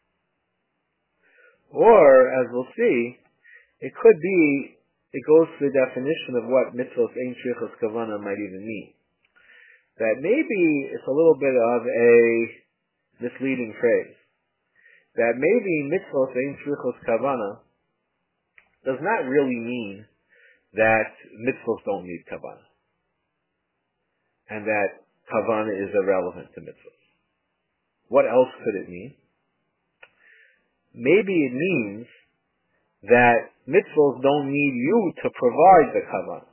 Or, as we'll see, it could be, it goes to the definition of what mitzvos ein shrichos kavanah might even mean. That maybe it's a little bit of a misleading phrase. That maybe mitzvos ein shrichos kavanah does not really mean that mitzvos don't need kavanah, and that kavanah is irrelevant to mitzvahs. What else could it mean? Maybe it means that mitzvahs don't need you to provide the kavanah,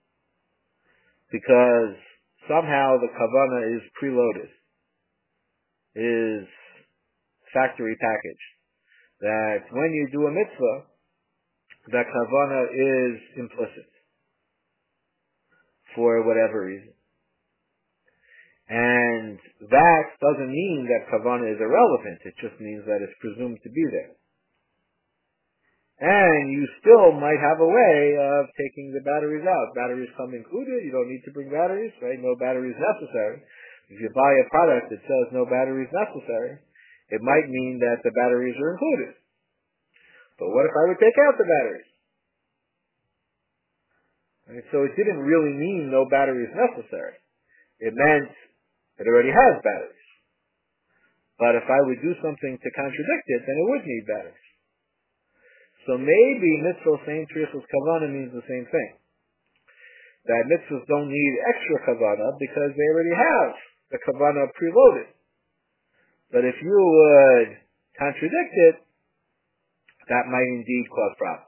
because somehow the kavanah is preloaded, is factory packaged. That when you do a mitzvah, the kavanah is implicit for whatever reason. And that doesn't mean that kavanah is irrelevant. It just means that it's presumed to be there. And you still might have a way of taking the batteries out. Batteries come included. You don't need to bring batteries, right? No batteries necessary. If you buy a product that says no batteries necessary, it might mean that the batteries are included. But what if I would take out the batteries? Right? So it didn't really mean no batteries necessary. It meant it already has batteries. But if I would do something to contradict it, then it would need batteries. So maybe mitzvos ein shrichos kavanah means the same thing. That mitzvahs don't need extra kavanah because they already have the kavanah preloaded. But if you would contradict it, that might indeed cause problems.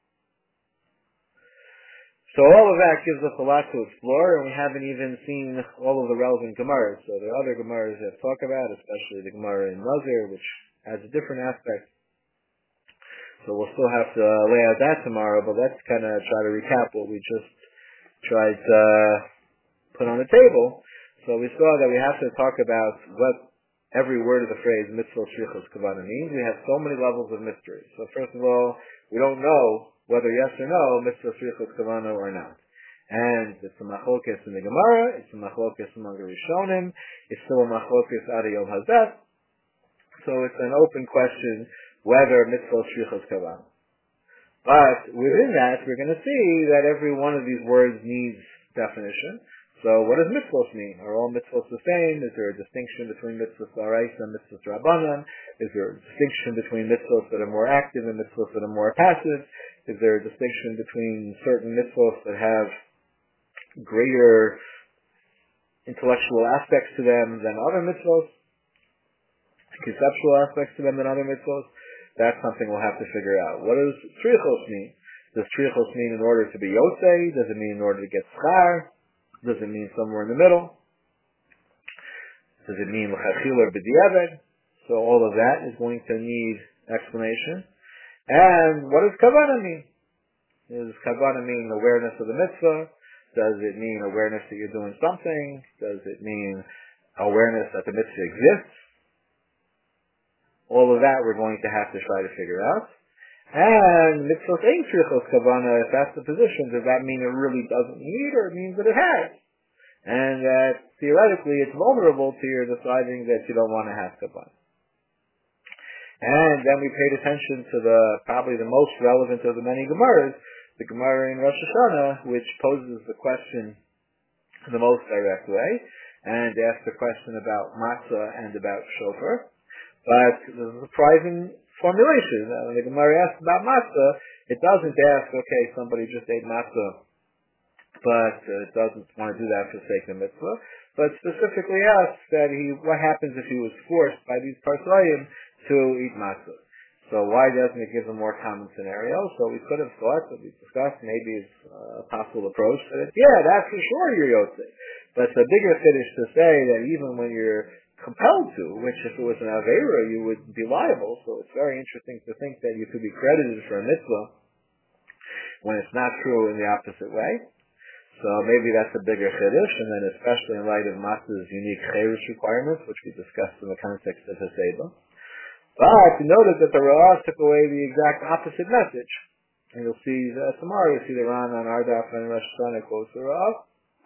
So all of that gives us a lot to explore, and we haven't even seen all of the relevant Gemaras. So there are other Gemaras that talk about, especially the Gemara in Nazir, which has a different aspect. So we'll still have to uh, lay out that tomorrow, but let's kind of try to recap what we just tried to uh, put on the table. So we saw that we have to talk about what every word of the phrase mitzvot shrichos kavanah means. We have so many levels of mystery. So first of all, we don't know whether yes or no, mitzvah shrichos kavanah or not. And it's a machlokes in the Gemara, it's a machlokes among the Rishonim, it's still a machlokes ad yom hazeh. So it's an open question whether mitzvah shrichos kavanah. But within that, we're going to see that every one of these words needs definition. So So what does mitzvos mean? Are all mitzvos the same? Is there a distinction between mitzvos d'oraisa and mitzvos d'rabbanan? Is there a distinction between mitzvos that are more active and mitzvos that are more passive? Is there a distinction between certain mitzvos that have greater intellectual aspects to them than other mitzvos? Conceptual aspects to them than other mitzvos? That's something we'll have to figure out. What does tzrichos mean? Does tzrichos mean in order to be yotzei? Does it mean in order to get schar? Does it mean somewhere in the middle? Does it mean l'chachil or b'diavad? So all of that is going to need explanation. And what does kavanah mean? Does kavanah mean awareness of the mitzvah? Does it mean awareness that you're doing something? Does it mean awareness that the mitzvah exists? All of that we're going to have to try to figure out. And mitzvot ein tzrichos kavanah, if that's the position, does that mean it really doesn't need, or it means that it has? And that theoretically it's vulnerable to your deciding that you don't want to have kavanah. And then we paid attention to the probably the most relevant of the many Gemaras, the Gemara in Rosh Hashanah, which poses the question in the most direct way, and asks the question about matzah and about shofar. But there's a surprising formulation. Uh, when the Gemara asks about matzah, it doesn't ask, okay, somebody just ate matzah, but uh, it doesn't want to do that for the sake of mitzvah, but specifically asks that he, what happens if he was forced by these parsayim to eat matzah? So why doesn't it give a more common scenario? So we could have thought, that we discussed, maybe it's a possible approach that, yeah, that's for sure you're yotzei. But it's a bigger finish to say that even when you're compelled to, which if it was an Aveira, you would be liable. So it's very interesting to think that you could be credited for a mitzvah when it's not true in the opposite way. So maybe that's a bigger chiddush, and then especially in light of matzah's unique cherush requirements, which we discussed in the context of Haseba. But notice that the Ra'ah took away the exact opposite message. And you'll see uh, tomorrow, you'll see the Ran on our daf and Rosh Hashanah quotes the Ra'ah.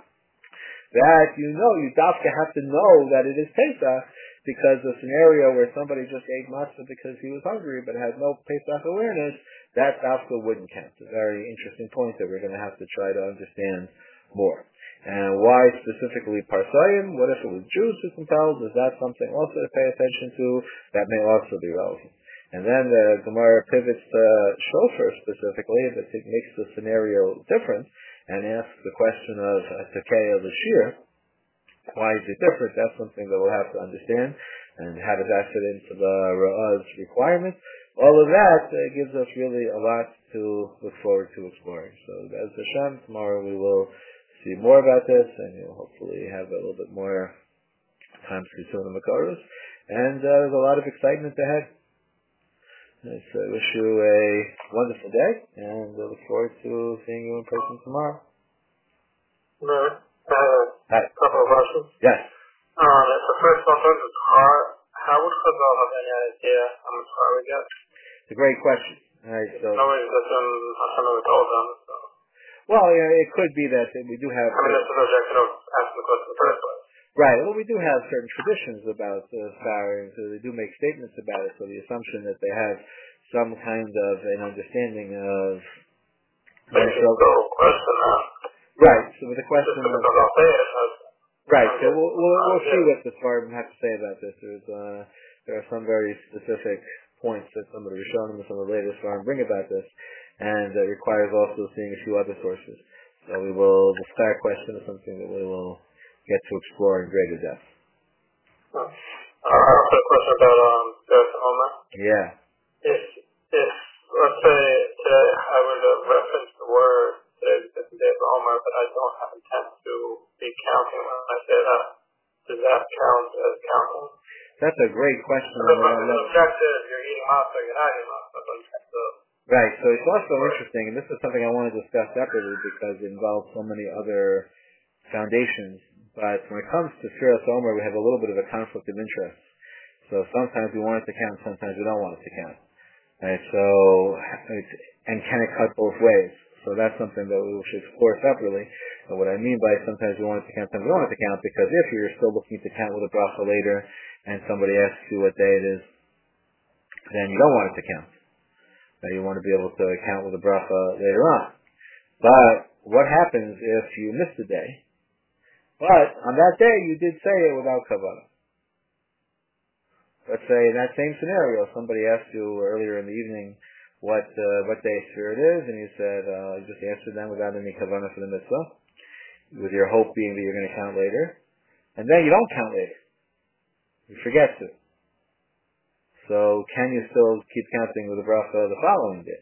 That you know, you dafka have to know that it is Pesach, because the scenario where somebody just ate matzah because he was hungry but had no Pesach awareness, that dafka wouldn't count. It's a very interesting point that we're going to have to try to understand more. And why specifically parsayim? What if it was Jews who compelled? Is that something also to pay attention to? That may also be relevant. And then the Gemara pivots to shofar specifically, but it makes the scenario different, and asks the question of Tekeya L'Shir. Why is it different? That's something that we'll have to understand. And how does that fit into the Ra'ah's requirements? All of that uh, gives us really a lot to look forward to exploring. So as Hashem, tomorrow we will see more about this, and you'll hopefully have a little bit more time to see some of the Makoros. And uh, there's a lot of excitement ahead. And so I wish you a wonderful day, and I look forward to seeing you in person tomorrow. No, I have a couple of questions. Yes. Um, the first one is how, how would Chazal have any idea how much car we get? It's a great question. All right, so Nobody doesn't, Hashem never told them, so. Well, yeah, it could be that we do have. I mean, that's the objection of asking the question in the first place. Right. Well, we do have certain traditions about uh, Pharaohs, so they do make statements about it. So the assumption that they have some kind of an understanding of. But you can go question that. Right. So with the question. Just because I'll say it. Right. So we'll we'll, we'll see what the Sfardim have to say about this. There's uh, there are some very specific points that some of the Rishonim and some of the later Sfardim bring about this, and it requires also seeing a few other sources. So we will, the star question is something that we will get to explore in greater depth. Uh, I have a question about um, Death Omer. Yeah. If, if, let's say today I would have referenced the word today because it's Death Omer, but I don't have intent to be counting when I say that, does that count as counting? That's a great question. Because my objective, you're eating matzah, you're not eating matzah, but it's the Right, so it's also interesting, and this is something I want to discuss separately because it involves so many other foundations, but when it comes to Sfiras Omer, we have a little bit of a conflict of interest. So sometimes we want it to count, sometimes we don't want it to count. Right, so, it's, and can it cut both ways? So that's something that we should explore separately. And what I mean by sometimes we want it to count, sometimes we don't want it to count, because if you're still looking to count with a bracha later, and somebody asks you what day it is, then you don't want it to count. Now you want to be able to count with a bracha later on. But what happens if you miss the day But on that day, you did say it without kavanah. Let's say in that same scenario, somebody asked you earlier in the evening what uh, what day spirit is, and you said uh, you just answered them without any kavanah for the mitzvah, with your hope being that you're going to count later, and then you don't count later. You forget to. So can you still keep counting with the bracha the following day?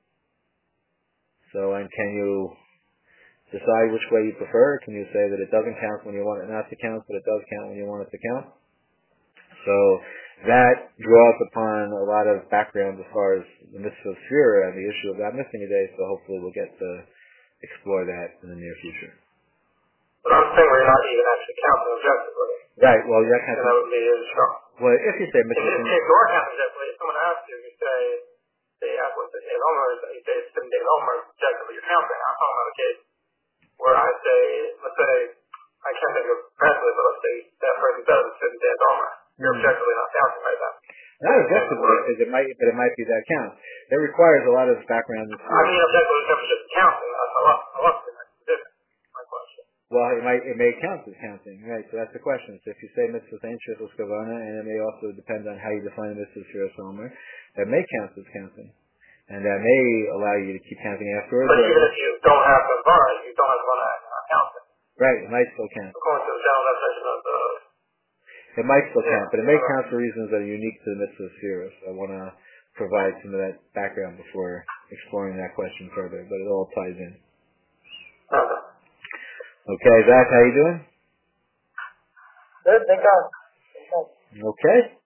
So, and can you decide which way you prefer? Can you say that it doesn't count when you want it not to count, but it does count when you want it to count? So that draws upon a lot of background as far as the mitzvah sphere and the issue of not missing a day, so hopefully we'll get to explore that in the near future. But I'm saying we're not even actually counting objectively. Right, well, that kind of... And that would be a strong. Well, if you say mitzvah... If you are counting objectively, if someone asks you, you say, they ask what the day of Omer is, you say it's seven days Omer, objectively you're counting. I'm talking about a case where I say, let's say, I can't think of practically, but let's say that person does seven days Omer. You're objectively not counting right now. Not objectively, because it might, but it might be that count. That requires a lot of background. I mean, objectively, it's just counting. That's a lot, a lot different. My question. Well, it might, it may count as counting, right? So that's the question. So if you say mitzvah ain't shifus kavana, and it may also depend on how you define mitzvah shiras omer, that may count as counting, and that may allow you to keep counting afterwards. But even if you don't have kavana, you don't have kavana counting. Right, it might still count. According to the general definition of the. It might still count, but it may count for reasons that are unique to the mitzvah spheres. I want to provide some of that background before exploring that question further, but it all ties in. Okay. Okay, Zach, how you doing? Good, thank God. Okay.